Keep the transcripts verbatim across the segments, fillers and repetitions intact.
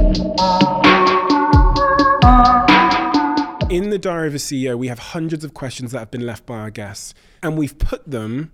In the Diary of a C E O, we have hundreds of questions that have been left by our guests, and we've put them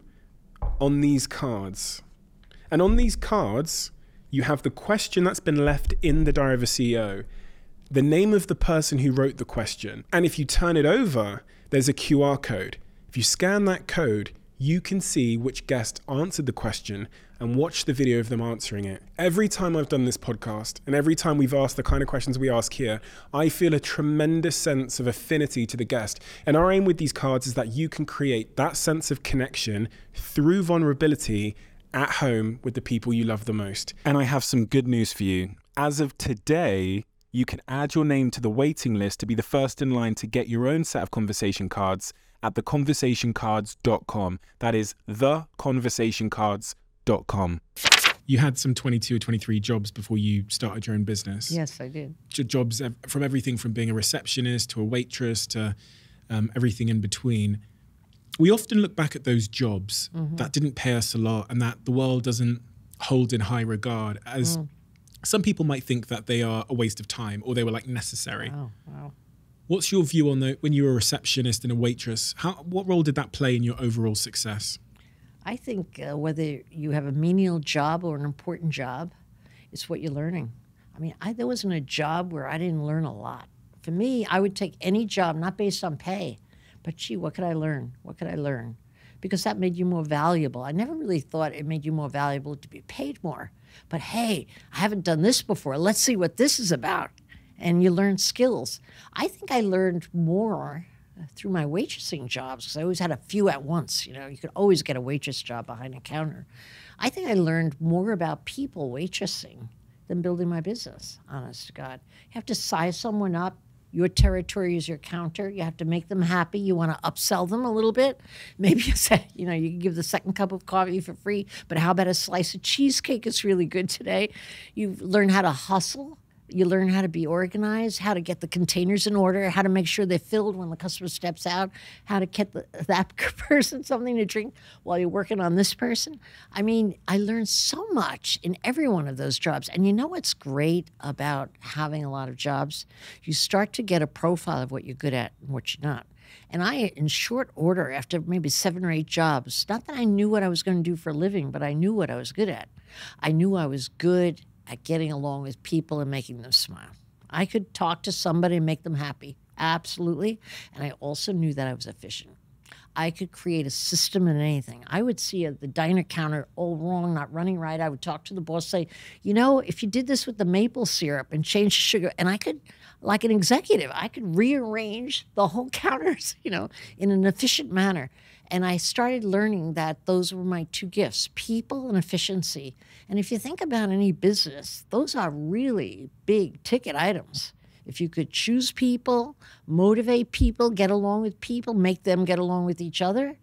on these cards. And on these cards, you have the question that's been left in the Diary of a C E O, the name of the person who wrote the question. And if you turn it over, there's a Q R code. If you scan that code, you can see which guest answered the question and watch the video of them answering it. Every time I've done this podcast and every time we've asked the kind of questions we ask here, I feel a tremendous sense of affinity to the guest. And our aim with these cards is that you can create that sense of connection through vulnerability at home with the people you love the most. And I have some good news for you. As of today, you can add your name to the waiting list to be the first in line to get your own set of conversation cards at the conversation cards dot com. That is the conversation cards dot com. You had some twenty-two or twenty-three jobs before you started your own business. Yes, I did. Jobs from everything from being a receptionist to a waitress to um, everything in between. We often look back at those jobs mm-hmm. that didn't pay us a lot and that the world doesn't hold in high regard as mm. some people might think that they are a waste of time or they were like necessary. Wow, wow. What's your view on the, when you were a receptionist and a waitress, how, what role did that play in your overall success? I think uh, whether you have a menial job or an important job, it's what you're learning. I mean, I, there wasn't a job where I didn't learn a lot. For me, I would take any job, not based on pay, but gee, what could I learn? What could I learn? Because that made you more valuable. I never really thought it made you more valuable to be paid more. But hey, I haven't done this before. Let's see what this is about. And you learn skills. I think I learned more through my waitressing jobs because I always had a few at once. You know, you could always get a waitress job behind a counter. I think I learned more about people waitressing than building my business, honest to God. You have to size someone up. Your territory is your counter. You have to make them happy. You want to upsell them a little bit. Maybe you say, you know, you can give the second cup of coffee for free, but how about a slice of cheesecake? It's really good today. You learn how to hustle. You learn how to be organized, how to get the containers in order, how to make sure they're filled when the customer steps out, how to get the, that person something to drink while you're working on this person. I mean, I learned so much in every one of those jobs. And you know what's great about having a lot of jobs? You start to get a profile of what you're good at and what you're not. And I, in short order, after maybe seven or eight jobs, not that I knew what I was going to do for a living, but I knew what I was good at. I knew I was good at getting along with people and making them smile. I could talk to somebody and make them happy, absolutely. And I also knew that I was efficient. I could create a system in anything. I would see a, the diner counter all wrong, not running right. I would talk to the boss, say, you know, if you did this with the maple syrup and change the sugar, and I could, like an executive, I could rearrange the whole counters, you know, in an efficient manner. And I started learning that those were my two gifts, people and efficiency. And if you think about any business, those are really big ticket items. If you could choose people, motivate people, get along with people, make them get along with each other,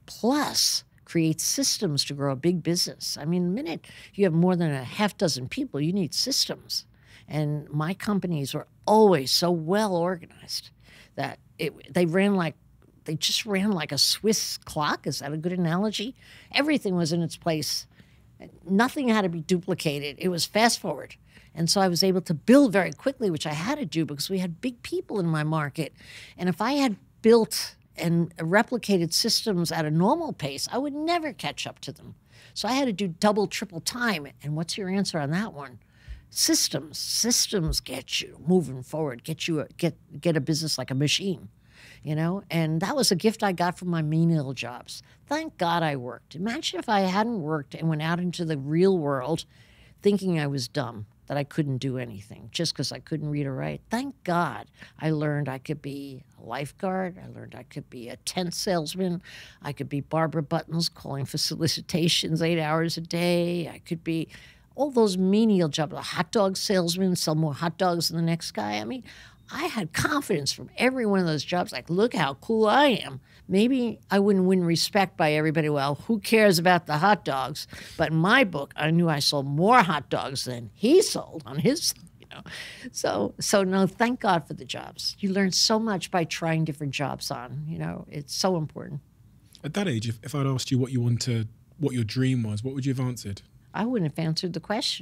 plus create systems to grow a big business. I mean, the minute you have more than a half dozen people, you need systems. And my companies were always so well organized that it, they ran like They just ran like a Swiss clock. Is that a good analogy? Everything was in its place. Nothing had to be duplicated. It was fast forward. And so I was able to build very quickly, which I had to do because we had big people in my market. And if I had built and replicated systems at a normal pace, I would never catch up to them. So I had to do double, triple time. And what's your answer on that one? Systems. Systems get you moving forward, get you a, get get a business like a machine. You know, and that was a gift I got from my menial jobs. Thank God I worked. Imagine if I hadn't worked and went out into the real world thinking I was dumb, that I couldn't do anything just because I couldn't read or write. Thank God I learned I could be a lifeguard. I learned I could be a tent salesman. I could be Barbara Buttons calling for solicitations eight hours a day. I could be all those menial jobs, a hot dog salesman, sell more hot dogs than the next guy. I mean, I had confidence from every one of those jobs. Like, look how cool I am. Maybe I wouldn't win respect by everybody. Well, who cares about the hot dogs? But in my book, I knew I sold more hot dogs than he sold on his, you know. So, so no, thank God for the jobs. You learn so much by trying different jobs on. You know, it's so important. At that age, if, if I'd asked you what you wanted, what your dream was, what would you have answered? I wouldn't have answered the question.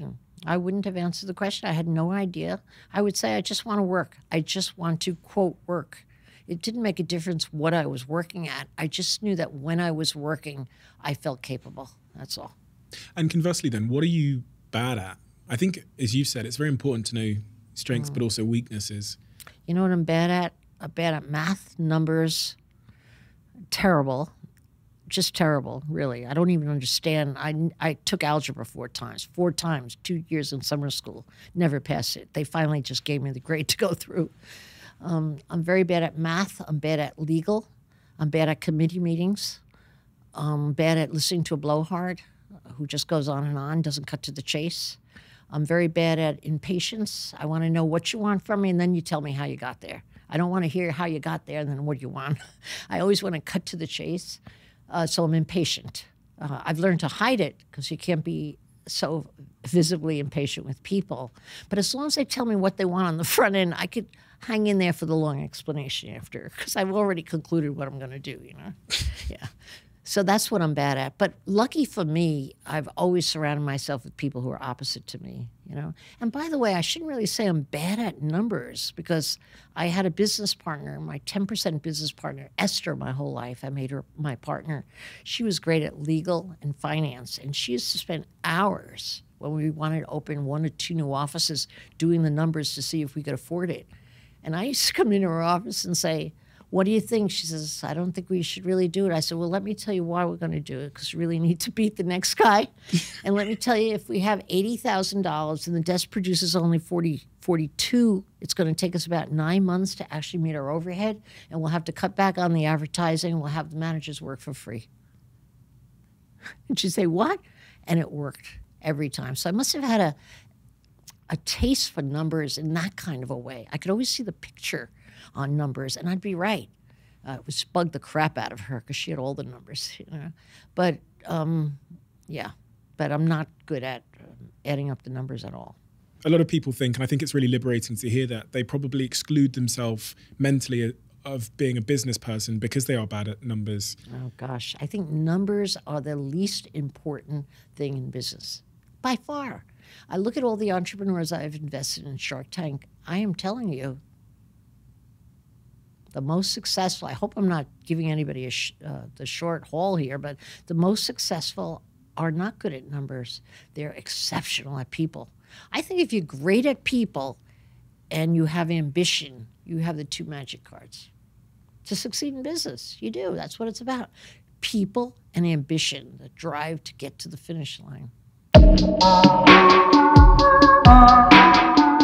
I wouldn't have answered the question. I had no idea. I would say, I just want to work. I just want to, quote, work. It didn't make a difference what I was working at. I just knew that when I was working, I felt capable. That's all. And conversely then, what are you bad at? I think, as you've said, it's very important to know strengths, mm. but also weaknesses. You know what I'm bad at? I'm bad at math, numbers, terrible. Just terrible, really. I don't even understand. I, I took algebra four times, four times, two years in summer school. Never passed it. They finally just gave me the grade to go through. Um, I'm very bad at math. I'm bad at legal. I'm bad at committee meetings. I'm bad at listening to a blowhard who just goes on and on, doesn't cut to the chase. I'm very bad at impatience. I want to know what you want from me, and then you tell me how you got there. I don't want to hear how you got there and then what you want. I always want to cut to the chase. Uh, so I'm impatient. Uh, I've learned to hide it because you can't be so visibly impatient with people. But as long as they tell me what they want on the front end, I could hang in there for the long explanation after because I've already concluded what I'm going to do, you know? Yeah. So that's what I'm bad at. But lucky for me, I've always surrounded myself with people who are opposite to me, you know? And by the way, I shouldn't really say I'm bad at numbers because I had a business partner, my ten percent business partner, Esther, my whole life. I made her my partner. She was great at legal and finance, and she used to spend hours when we wanted to open one or two new offices doing the numbers to see if we could afford it. And I used to come into her office and say, what do you think? She says, I don't think we should really do it. I said, well, let me tell you why we're going to do it, because we really need to beat the next guy. And let me tell you, if we have eighty thousand dollars and the desk produces only forty, forty-two, it's going to take us about nine months to actually meet our overhead, and we'll have to cut back on the advertising, and we'll have the managers work for free. And she'd say, what? And it worked every time. So I must have had a, a taste for numbers in that kind of a way. I could always see the picture on numbers, and I'd be right. Uh, it would bug the crap out of her because she had all the numbers, you know. But um, yeah, but I'm not good at um, adding up the numbers at all. A lot of people think, and I think it's really liberating to hear that, they probably exclude themselves mentally of being a business person because they are bad at numbers. Oh gosh, I think numbers are the least important thing in business, by far. I look at all the entrepreneurs I've invested in Shark Tank. I am telling you, the most successful, I hope I'm not giving anybody a sh uh, the short haul here, but the most successful are not good at numbers. They're exceptional at people. I think if you're great at people and you have ambition, you have the two magic cards to succeed in business. You do. That's what it's about. People and ambition, the drive to get to the finish line.